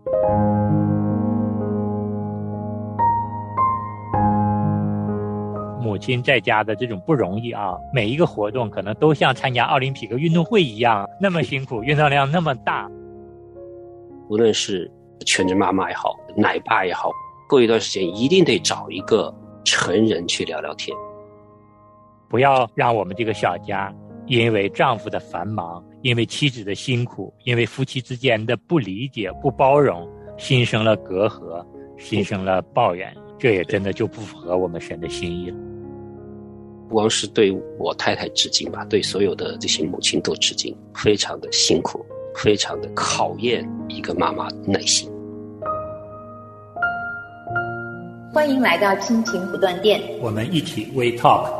母亲在家的这种不容易啊，每一个活动可能都像参加奥林匹克运动会一样那么辛苦，运动量那么大。 无论是全职妈妈也好，奶爸也好，过一段时间一定得找一个成人去聊聊天。 不要让我们这个小家因为丈夫的繁忙，因为妻子的辛苦，因为夫妻之间的不理解不包容，心生了隔阂，心生了抱怨，这也真的就不符合我们神的心意了。 不光是对我太太致敬吧，对所有的这些母亲都致敬，非常的辛苦，非常的考验一个妈妈的耐心。 欢迎来到亲情不断电， 我们一起 We Talk。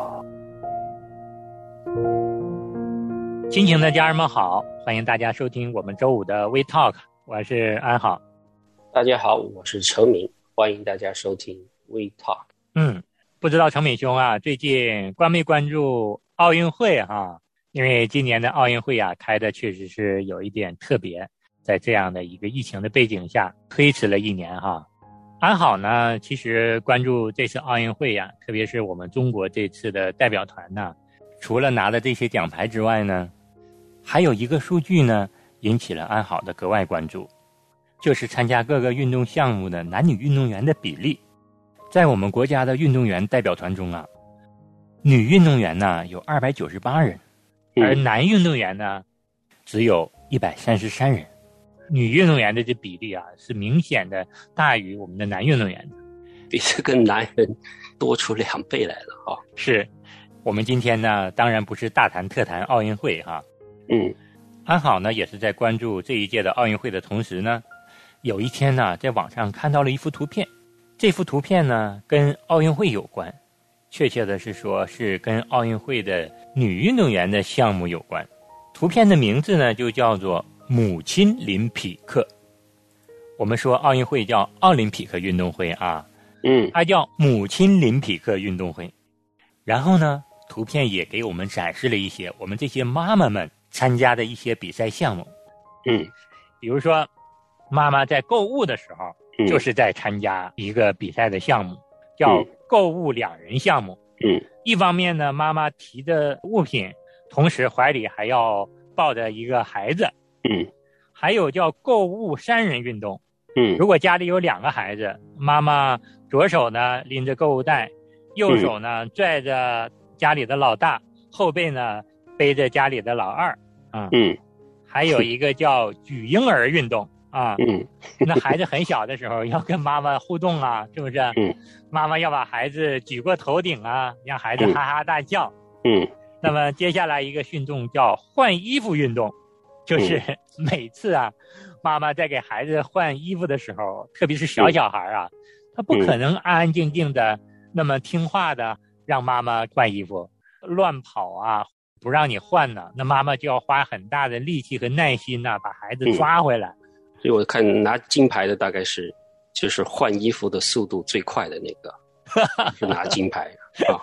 亲情的家人们好，欢迎大家收听我们周五的 We Talk， 我是安好。 大家好，我是程敏，欢迎大家收听 We Talk。 不知道程敏兄啊，最近关没关注奥运会啊？因为今年的奥运会啊，开的确实是有一点特别，在这样的一个疫情的背景下，推迟了1年哈。安好呢，其实关注这次奥运会呀，特别是我们中国这次的代表团呢，除了拿了这些奖牌之外呢，还有一个数据呢，引起了安好的格外关注，就是参加各个运动项目的男女运动员的比例。在我们国家的运动员代表团中啊，女运动员呢有298人，而男运动员呢只有133人。女运动员的这比例啊，是明显的大于我们的男运动员的， 比这个男人多出2倍来了哈。 是，我们今天呢，当然不是大谈特谈奥运会哈。安好呢也是在关注这一届的奥运会的同时呢，有一天呢，在网上看到了一幅图片，这幅图片呢跟奥运会有关，确切的是说是跟奥运会的女运动员的项目有关。图片的名字呢就叫做母亲林匹克。我们说奥运会叫奥林匹克运动会啊，它叫母亲林匹克运动会。然后呢，图片也给我们展示了一些我们这些妈妈们参加的一些比赛项目。比如说妈妈在购物的时候，就是在参加一个比赛的项目，叫购物2人项目。一方面呢，妈妈提着物品，同时怀里还要抱着一个孩子。还有叫购物3人运动。如果家里有2个孩子，妈妈左手呢拎着购物袋，右手呢拽着家里的老大，后背呢背着家里的老二啊。还有一个叫举婴儿运动啊。那孩子很小的时候要跟妈妈互动啊，是不是？妈妈要把孩子举过头顶啊，让孩子哈哈大笑。那么接下来一个运动叫换衣服运动，就是每次啊，妈妈在给孩子换衣服的时候，特别是小孩啊，他不可能安安静静的那么听话的让妈妈换衣服，乱跑啊，不让你换呢，那妈妈就要花很大的力气和耐心呢，把孩子抓回来。 所以我看拿金牌的大概是就是换衣服的速度最快的那个是拿金牌啊。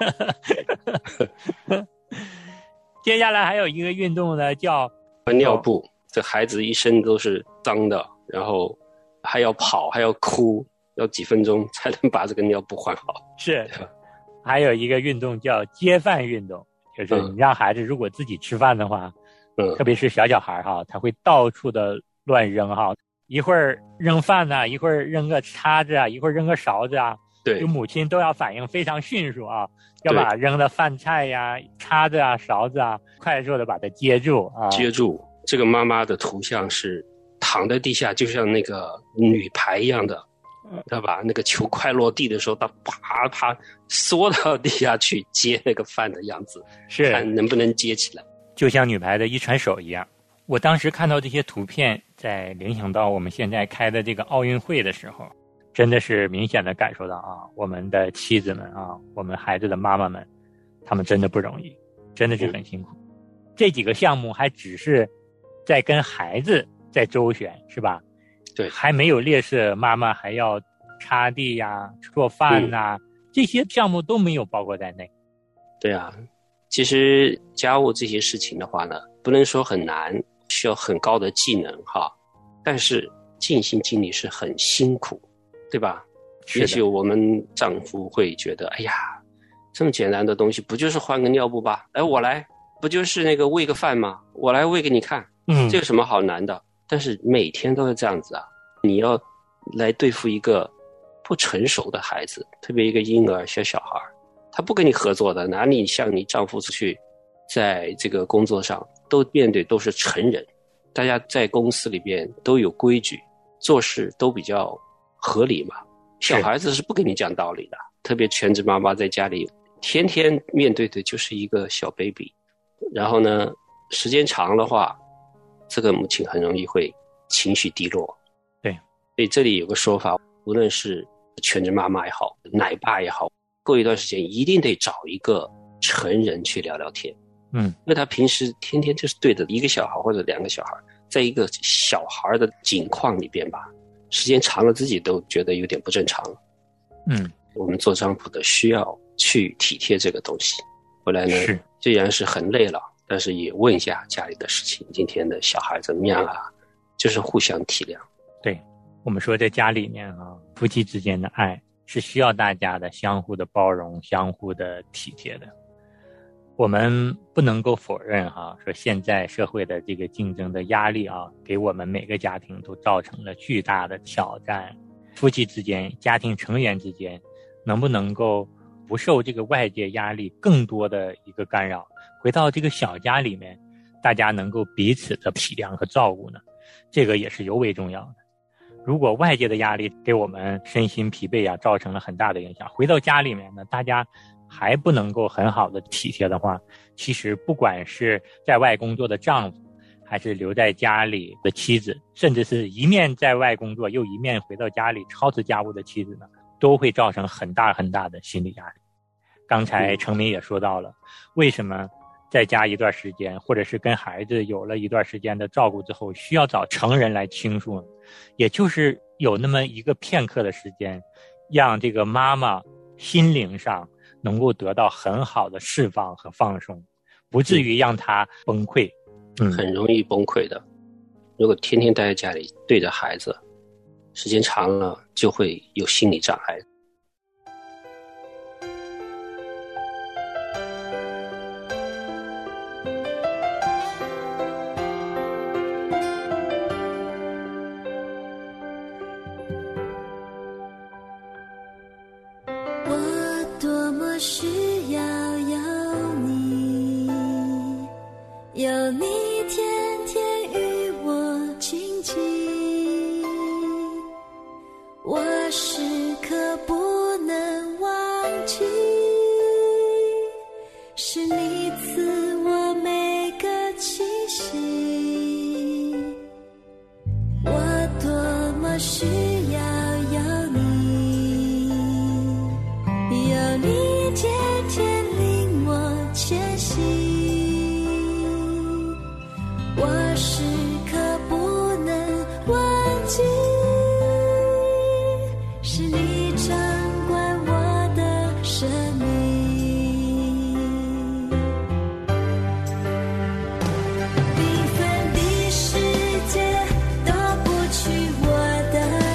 接下来还有一个运动呢，叫换尿布。这孩子一身都是脏的，然后还要跑，还要哭，要几分钟才能把这个尿布换好。 是，还有一个运动叫接饭运动，就是你让孩子如果自己吃饭的话，特别是小孩哈，他会到处的乱扔哈，一会儿扔饭呢，一会儿扔个叉子啊，一会儿扔个勺子啊。 对， 就母亲都要反应非常迅速啊，要把扔的饭菜呀、叉子啊、勺子啊，快速的把它接住啊。 接住。这个妈妈的图像是躺在地下，就像那个女排一样的，她把那个球快落地的时候，她啪啪缩到地下去接那个饭的样子， 是看能不能接起来， 就像女排的一传手一样。我当时看到这些图片，在联想到我们现在开的这个奥运会的时候，真的是明显的感受到啊，我们的妻子们啊，我们孩子的妈妈们，他们真的不容易，真的是很辛苦。这几个项目还只是在跟孩子在周旋，是吧？ 对， 还没有列示妈妈还要擦地呀、做饭呐，这些项目都没有包括在内。 对啊，其实家务这些事情的话呢，不能说很难，需要很高的技能哈，但是尽心尽力是很辛苦，对吧？也许我们丈夫会觉得，哎呀，这么简单的东西不就是换个尿布吧？哎，我来，不就是那个喂个饭吗？我来喂给你看，这有什么好难的？但是每天都是这样子啊，你要来对付一个不成熟的孩子，特别一个婴儿小孩，他不跟你合作的，哪里像你丈夫出去在这个工作上都面对都是成人，大家在公司里边都有规矩，做事都比较合理嘛。小孩子是不跟你讲道理的，特别全职妈妈在家里天天面对的就是一个小 baby， 然后呢时间长的话，这个母亲很容易会情绪低落。 对， 所以这里有个说法，无论是全职妈妈也好，奶爸也好，过一段时间一定得找一个成人去聊聊天。因为他平时天天就是对着一个小孩或者两个小孩，在一个小孩的境况里边吧，时间长了自己都觉得有点不正常了。我们做丈夫的需要去体贴这个东西。后来呢，虽然是很累了，但是也问一下家里的事情，今天的小孩怎么样啊？就是互相体谅。 对，我们说在家里面啊，夫妻之间的爱是需要大家的相互的包容、相互的体贴的。我们不能够否认说现在社会的这个竞争的压力啊，给我们每个家庭都造成了巨大的挑战。夫妻之间、家庭成员之间，能不能够不受这个外界压力更多的一个干扰，回到这个小家里面，大家能够彼此的体谅和照顾呢？这个也是尤为重要的。如果外界的压力给我们身心疲惫啊，造成了很大的影响，回到家里面呢，大家还不能够很好的体贴的话，其实不管是在外工作的丈夫，还是留在家里的妻子，甚至是一面在外工作又一面回到家里操持家务的妻子呢，都会造成很大很大的心理压力。刚才程明也说到了，为什么在家一段时间，或者是跟孩子有了一段时间的照顾之后，需要找成人来倾诉呢？也就是有那么一个片刻的时间，让这个妈妈心灵上能够得到很好的释放和放松，不至于让她崩溃。 很容易崩溃的。如果天天待在家里对着孩子，时间长了就会有心理障碍。 我多么需要有你，有你天天与我亲近，我时刻不能忘记，是你赐我每个气息，我多么需要有你，有你天天领我前行，我时刻不能忘记，是你掌管我的生命，缤纷的世界夺不去我的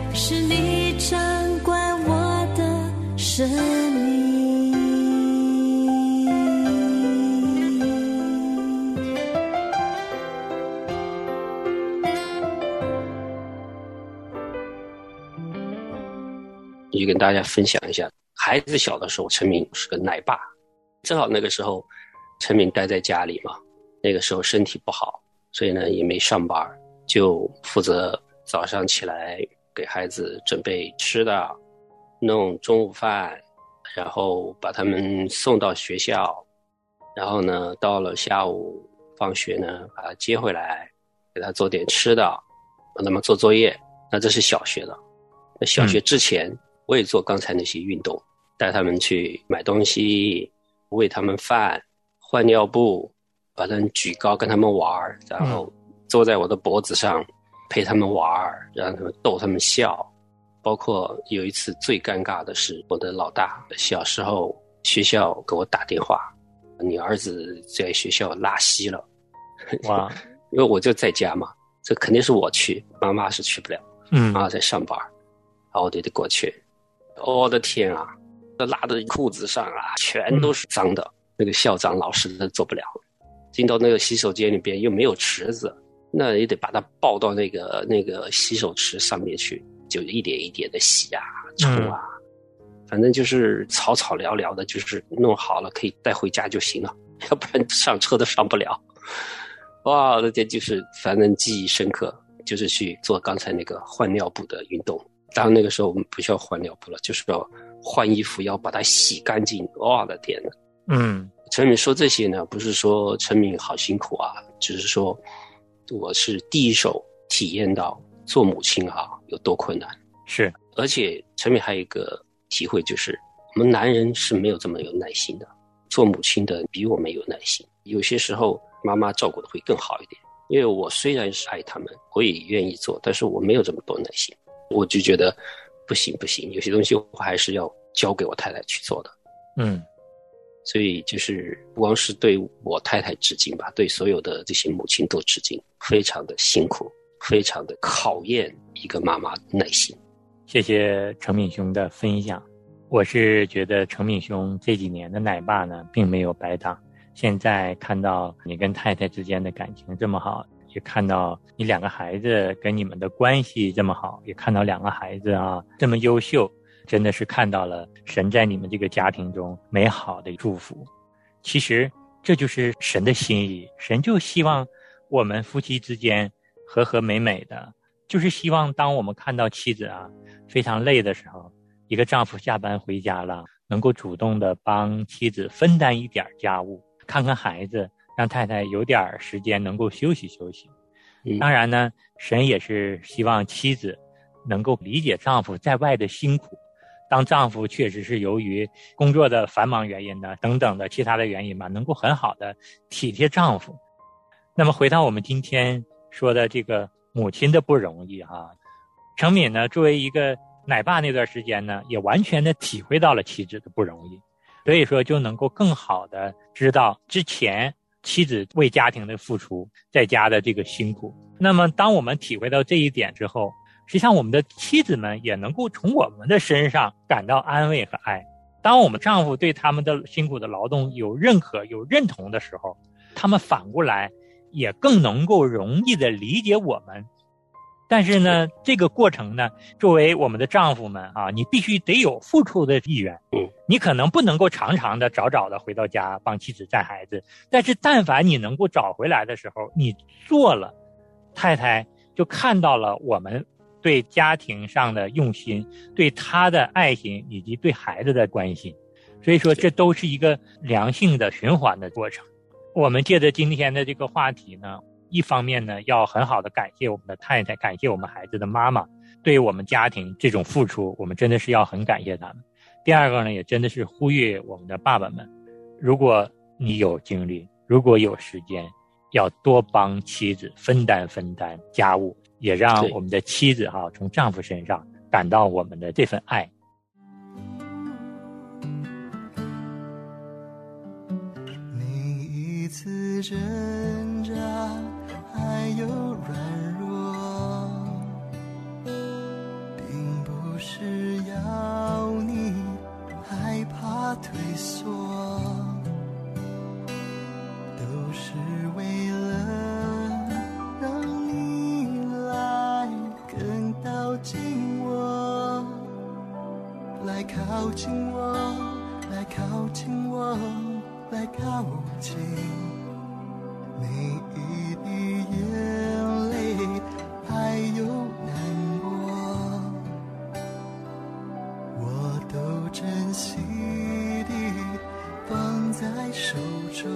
是你掌管我的生命。 就跟大家分享一下，孩子小的时候，陈明是个奶爸，正好那个时候陈明待在家里嘛，那个时候身体不好，所以呢也没上班，就负责早上起来给孩子准备吃的，弄中午饭，然后把他们送到学校，然后呢到了下午放学呢把他接回来，给他做点吃的，让他们做作业。那这是小学的。那小学之前我也做刚才那些运动，带他们去买东西，喂他们饭，换尿布，把他们举高跟他们玩，然后坐在我的脖子上陪他们玩，让他们逗他们笑。包括有一次最尴尬的是，我的老大小时候学校给我打电话，你儿子在学校拉稀了。 哇！ 因为我就在家嘛，这肯定是我去，妈妈是去不了，妈妈在上班，然后我就得过去。我的天啊，这拉的裤子上啊全都是脏的，那个校长老师都做不了。进到那个洗手间里边又没有池子，那也得把它抱到那个洗手池上面去，就一点一点的洗啊冲啊，反正就是草草聊聊的，就是弄好了可以带回家就行了，要不然上车都上不了。哇，我的天，就是反正记忆深刻，就是去做刚才那个换尿布的运动。当然那个时候我们不需要换尿布了，就是要换衣服，要把它洗干净。哇的天哪！陈敏说这些呢，不是说陈敏好辛苦啊，只是说我是第一手体验到做母亲啊有多困难。 是， 而且陈敏还有一个体会，就是我们男人是没有这么有耐心的，做母亲的比我们有耐心。有些时候妈妈照顾的会更好一点，因为我虽然是爱他们，我也愿意做，但是我没有这么多耐心。我就觉得不行，有些东西我还是要交给我太太去做的。所以就是不光是对我太太致敬吧，对所有的这些母亲都致敬，非常的辛苦，非常的考验一个妈妈耐心。 谢谢程敏兄的分享。我是觉得程敏兄这几年的奶爸呢并没有白当，现在看到你跟太太之间的感情这么好，也看到你两个孩子跟你们的关系这么好，也看到两个孩子啊这么优秀，真的是看到了神在你们这个家庭中美好的祝福。其实这就是神的心意，神就希望我们夫妻之间和和美美的，就是希望当我们看到妻子啊非常累的时候，一个丈夫下班回家了，能够主动的帮妻子分担一点家务，看看孩子，让太太有点时间能够休息休息。当然呢，神也是希望妻子能够理解丈夫在外的辛苦，当丈夫确实是由于工作的繁忙原因呢等等的其他的原因嘛，能够很好的体贴丈夫。那么回到我们今天说的这个母亲的不容易啊，程敏呢作为一个奶爸那段时间呢，也完全的体会到了妻子的不容易，所以说就能够更好的知道之前妻子为家庭的付出，在家的这个辛苦。那么当我们体会到这一点之后，实际上我们的妻子们也能够从我们的身上感到安慰和爱。当我们丈夫对他们的辛苦的劳动有认可有认同的时候，他们反过来也更能够容易的理解我们。但是呢，这个过程呢，作为我们的丈夫们啊，你必须得有付出的意愿。你可能不能够常常的早早的回到家帮妻子带孩子，但是但凡你能够找回来的时候，你做了，太太就看到了我们对家庭上的用心，对他的爱心，以及对孩子的关心。所以说这都是一个良性的循环的过程。我们借着今天的这个话题呢，一方面呢要很好的感谢我们的太太，感谢我们孩子的妈妈对我们家庭这种付出，我们真的是要很感谢他们。第二个呢，也真的是呼吁我们的爸爸们，如果你有精力，如果有时间，要多帮妻子分担家务，也让我们的妻子从丈夫身上感到我们的这份爱。 每一次挣扎还有软弱，并靠近我，来靠近我，来靠近我，来靠近。每一滴眼泪还有难过，我都珍惜地放在手中。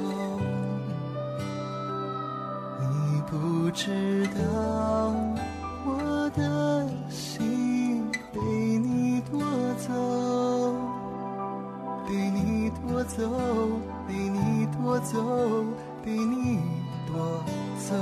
你不知道我的心被你夺走，被你夺走，被你夺走，被你夺走。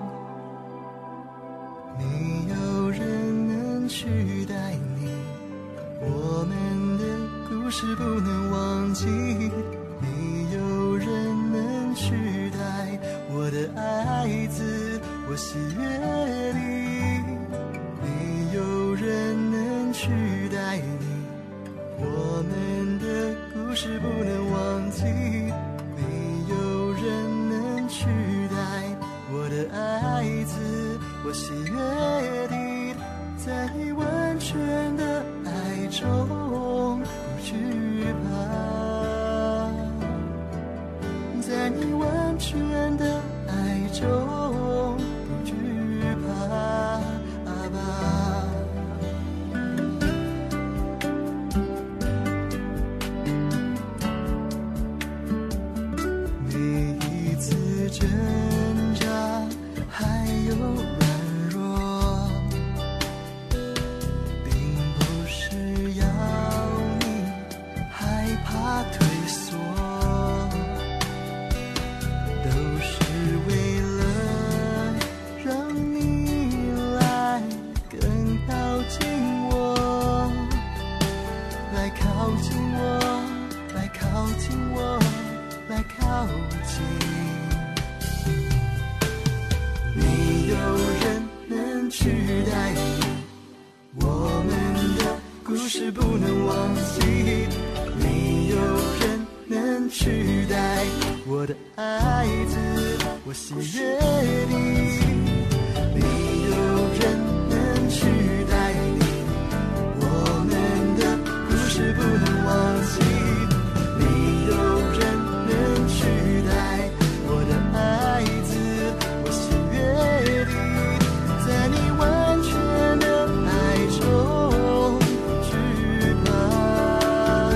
没有人能取代你，我们的故事不能忘记。没有人能取代我的爱子，我喜悦你。没有人能取代你，我们的故事不能忘记。没有人能取代我的爱子，我喜悦地在你完全的爱中不惧怕，在你完全的爱中不惧怕，阿爸。每一次挣扎还有软弱，并不是要你害怕退缩，都是为了让你来更靠近我，来靠近我，来靠近我，来靠近。没有人能取代你，我们的故事不能忘记。没有人能取代我的爱子，我喜悦你。没有人能取代你，我们的故事不能忘记。没有人能取代我的爱子，我喜悦你，在你完全的爱中不惧怕，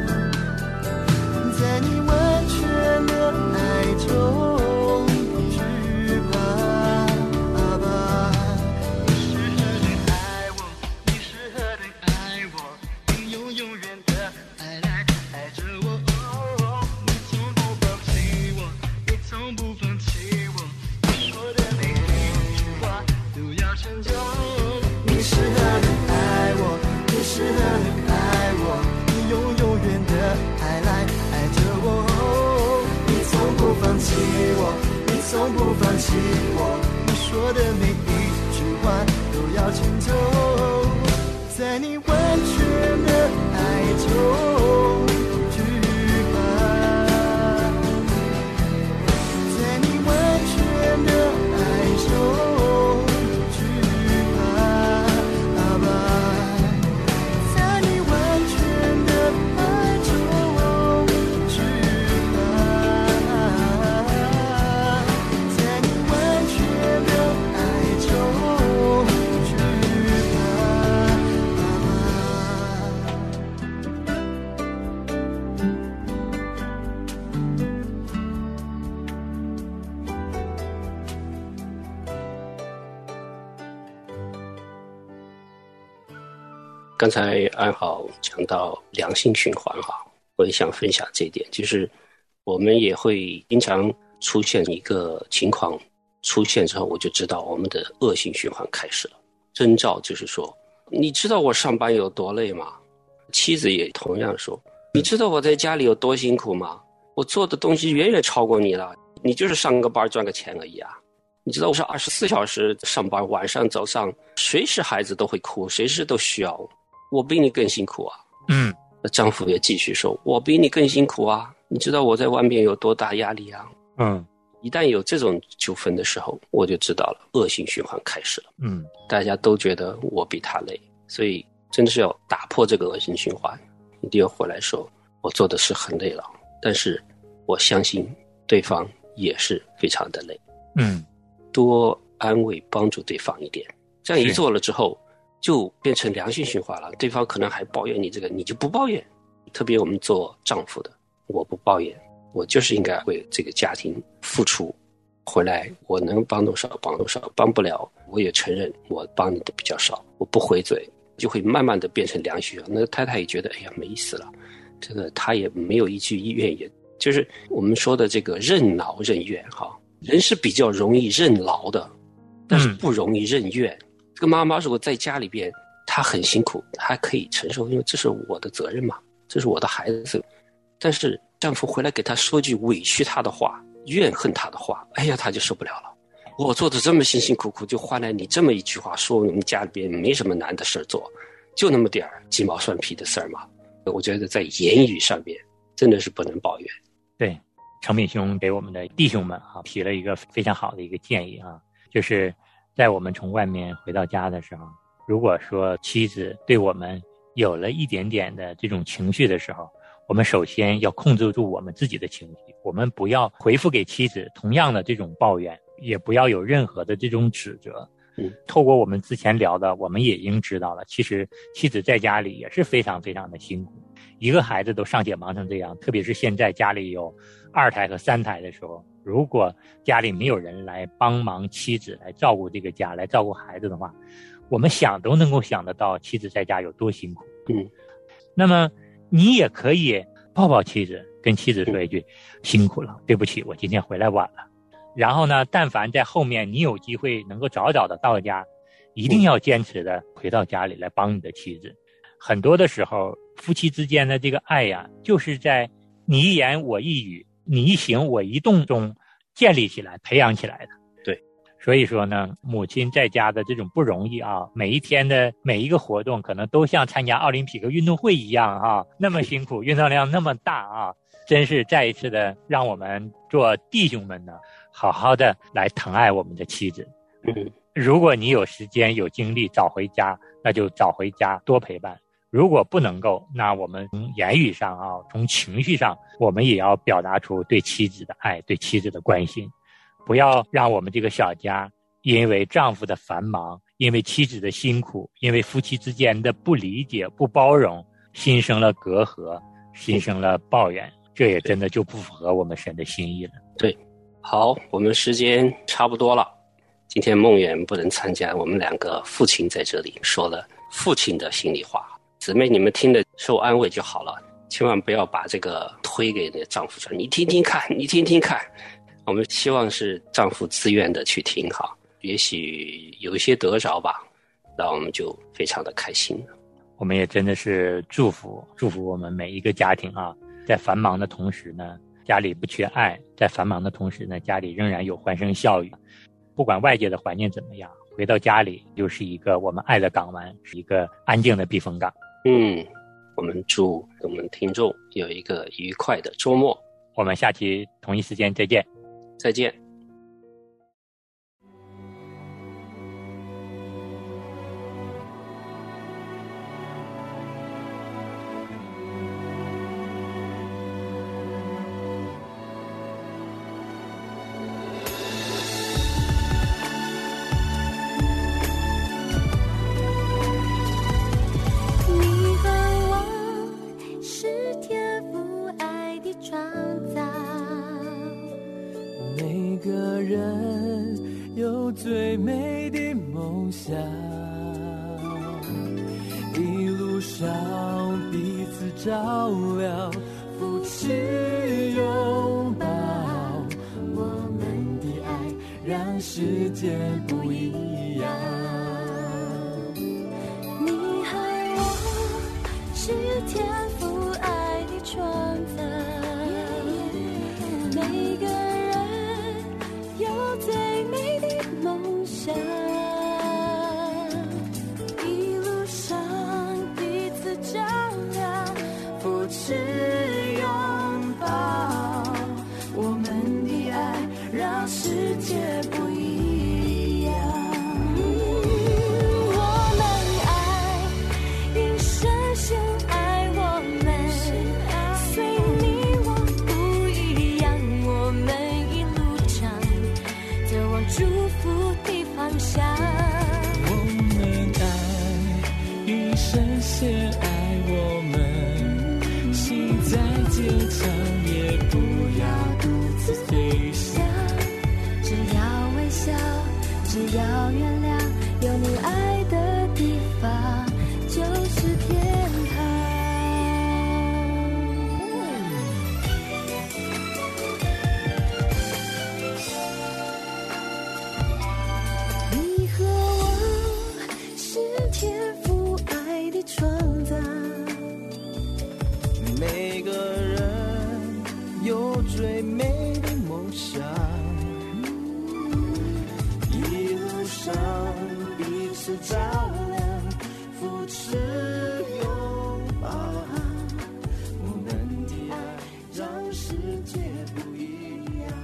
在你完全的爱中不惧怕，阿爸。你是何等爱我，你是何等爱我，你用永远的爱来爱着我，你从不放弃我，你从不放弃我，你说的每一句话都要成就。你是何等爱我，你是何等爱我，你用永远的爱来爱着我，你从不放弃我，你从不放弃我，你说的每一句话都要成就，在你完全的爱中不惧怕，在你完全的爱中不惧怕，阿爸，在你完全的爱中不惧怕，在你完全的爱中不惧怕， 刚才安好讲到良性循环哈，我也想分享这一点，就是我们也会经常出现一个情况，出现之后我就知道我们的恶性循环开始了。征兆就是说，你知道我上班有多累吗？妻子也同样说，你知道我在家里有多辛苦吗？我做的东西远远超过你了，你就是上个班赚个钱而已啊。你知道我是24小时上班，晚上早上随时孩子都会哭，随时都需要我比你更辛苦啊。丈夫也继续说，我比你更辛苦啊，你知道我在外面有多大压力啊。 一旦有这种纠纷的时候，我就知道了，恶性循环开始了。大家都觉得我比他累，所以真的是要打破这个恶性循环。一定要回来说，我做的是很累了，但是我相信对方也是非常的累。多安慰帮助对方一点，这样一做了之后，就变成良性循环了。对方可能还抱怨你这个，你就不抱怨。特别我们做丈夫的，我不抱怨，我就是应该为这个家庭付出，回来我能帮多少帮多少，帮不了我也承认我帮你的比较少，我不回嘴，就会慢慢的变成良性循环。那太太也觉得哎呀没意思了，这个他也没有一句怨言，就是我们说的这个任劳任怨哈。人是比较容易任劳的，但是不容易任怨。这个妈妈如果在家里边，她很辛苦，她可以承受，因为这是我的责任嘛，这是我的孩子。但是丈夫回来给她说句委屈她的话，怨恨她的话，哎呀，她就受不了了。我做的这么辛辛苦苦，就换来你这么一句话，说我们家里边没什么难的事做，就那么点儿鸡毛蒜皮的事儿嘛。我觉得在言语上面真的是不能抱怨。 对。程敏兄给我们的弟兄们提了一个非常好的一个建议就是在我们从外面回到家的时候，如果说妻子对我们有了一点点的这种情绪的时候，我们首先要控制住我们自己的情绪，我们不要回复给妻子同样的这种抱怨，也不要有任何的这种指责。透过我们之前聊的，我们也已经知道了，其实妻子在家里也是非常非常的辛苦。一个孩子都尚且忙成这样，特别是现在家里有2胎和3胎的时候，如果家里没有人来帮忙妻子来照顾这个家，来照顾孩子的话，我们想都能够想得到妻子在家有多辛苦。那么你也可以抱抱妻子，跟妻子说一句辛苦了，对不起，我今天回来晚了。然后呢，但凡在后面你有机会能够早早的到家，一定要坚持的回到家里来帮你的妻子。很多的时候夫妻之间的这个爱呀，就是在你一言我一语，你一行我一动中建立起来培养起来的。 对， 所以说呢，母亲在家的这种不容易每一天的每一个活动可能都像参加奥林匹克运动会一样那么辛苦，运动量那么大真是再一次的让我们做弟兄们呢好好的来疼爱我们的妻子。如果你有时间有精力早回家，那就早回家多陪伴。如果不能够，那我们从言语上从情绪上，我们也要表达出对妻子的爱，对妻子的关心。不要让我们这个小家因为丈夫的繁忙，因为妻子的辛苦，因为夫妻之间的不理解不包容，心生了隔阂，心生了抱怨，这也真的就不符合我们神的心意了。 对，好，我们时间差不多了，今天梦远不能参加，我们2个父亲在这里说了父亲的心里话，姊妹你们听的受安慰就好了，千万不要把这个推给那丈夫说你听听看，你听听看。我们希望是丈夫自愿的去听也许有一些得着吧，那我们就非常的开心了。 我们也真的是祝福我们每一个家庭在繁忙的同时呢，家里不缺爱，在繁忙的同时呢，家里仍然有欢声笑语。不管外界的环境怎么样，回到家里就是一个我们爱的港湾，是一个安静的避风港。 我们祝我们听众有一个愉快的周末。 我们下期同一时间再见。 再见。 最美的梦想，一路上彼此照料，扶持拥抱，我们的爱让世界不一样。 你和我是天父爱的创造，每个人有最美的梦想，一路上彼此照亮，扶持拥抱，我们的爱让深陷爱我们，心再坚强也不要独自飞翔。 只要微笑，只要原谅，有你爱的地方就是天堂。你和我是天赋爱的创造， 每个人有最美的梦想，一路上彼此照亮，扶持拥抱，我们的爱让世界不一样。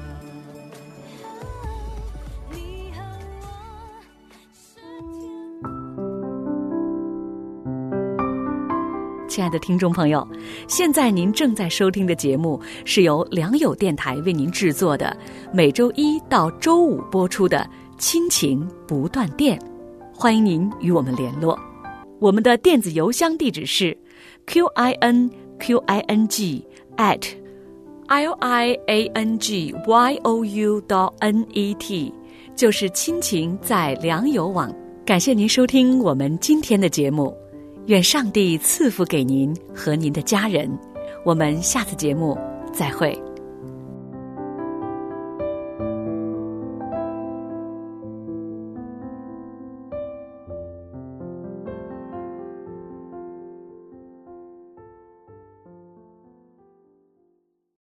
你和我是天。 亲爱的听众朋友，现在您正在收听的节目是由良友电台为您制作的，每周一到周五播出的亲情不断电，欢迎您与我们联络。我们的电子邮箱地址是 QINQING@liangyou.net， 就是亲情在良友网。感谢您收听我们今天的节目，愿上帝赐福给您和您的家人。我们下次节目再会。